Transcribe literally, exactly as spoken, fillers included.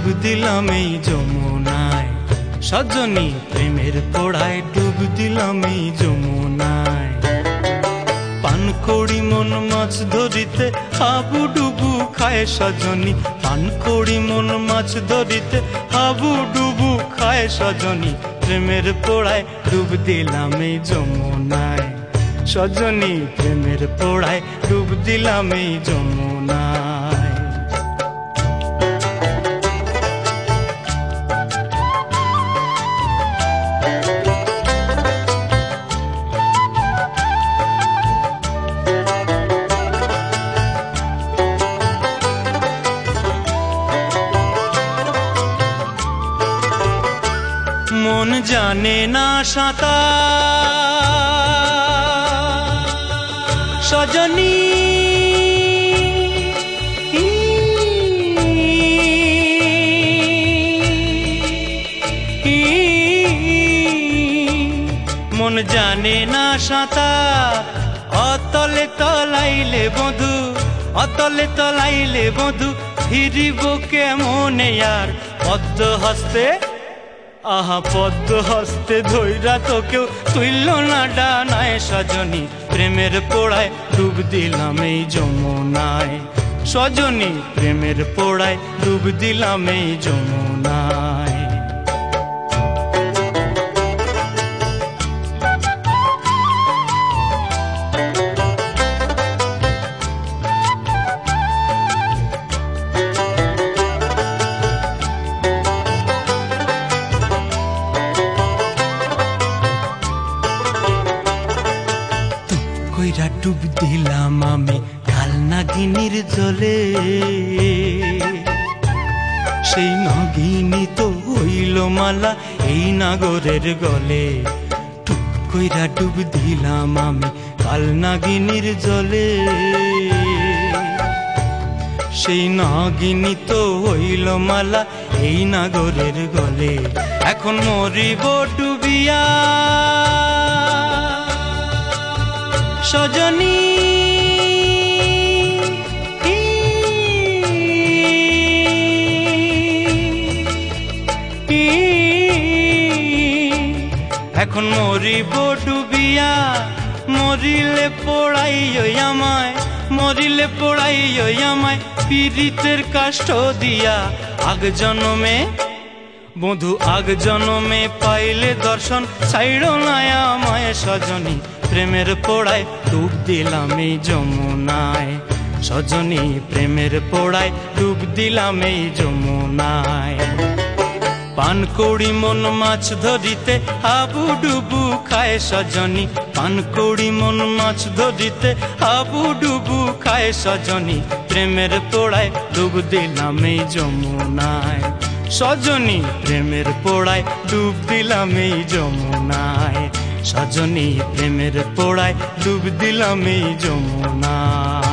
দিলাম এই যমুনায়, সজনী প্রেমের পোড়ায় ডুব দিলাম এই যমুনায়। পান করি মন মাছ ধরিতে হাবু ডুবু খায় সজনী, পান করি মন মাছ ধরিতে হাবু ডুবু খায় সজনী, প্রেমের পোড়ায় ডুব দিলাম এই যমুনায়, সজনী প্রেমের পোড়ায় ডুব দিলাম এই যমুনায়। মন জানে না সাঁতার সজনী, মন জানে না সাঁতার, অতলে তলাইলে বধু, অতলে তলাইলে বধু, ফিরিব কেমনে আর পদ্ম হস্তে, আহা পদ্ম হস্তে ধৈরা তো কেউ তুইল না ডানায় সজনী, প্রেমের পোড়ায় ডুব দিলাম এই যমুনায়, সজনী প্রেমের পোড়ায় ডুব দিলাম এই যমুনায়। কইরা ডুব দিলাম আমি কাল নাগিনীর জলে, সেই নাগিনী তো হইল মালা এই নাগরের গলে, টুপ কইরা ডুব দিলাম আমি কাল নাগিনীর জলে, সেই নাগিনী তো হইল মালা এই নাগরের গলে, এখন মরিব ডুবিয়া সজনী, এখন মরিব ডুবিয়া, মরিলে পোড়াইও আমায়, মরিলে পোড়াইও আমায় পীড়িতের কাষ্ঠ দিয়া, আগ জন্মে বধু আগ জন্মে পাইলে দর্শন ছাইড়ো না আমায় সজনী, প্রেমের পোড়ায় ডুব দিলাম এই যমুনায়, সজনী প্রেমের পোড়ায় ডুব দিলাম এই যমুনায়। পান করি মন মাছ ধরিতে হাবু ডুবু খায় সজনী, পান করি মন মাছ ধরিতে হাবু ডুবু খায় সজনী, প্রেমের পোড়ায় ডুব দিলাম এই যমুনায়, সজনী প্রেমের পোড়ায় ডুব দিলাম এই যমুনায়, সজনী প্রেমের পোড়ায় ডুব দিলাম এই যমুনায়।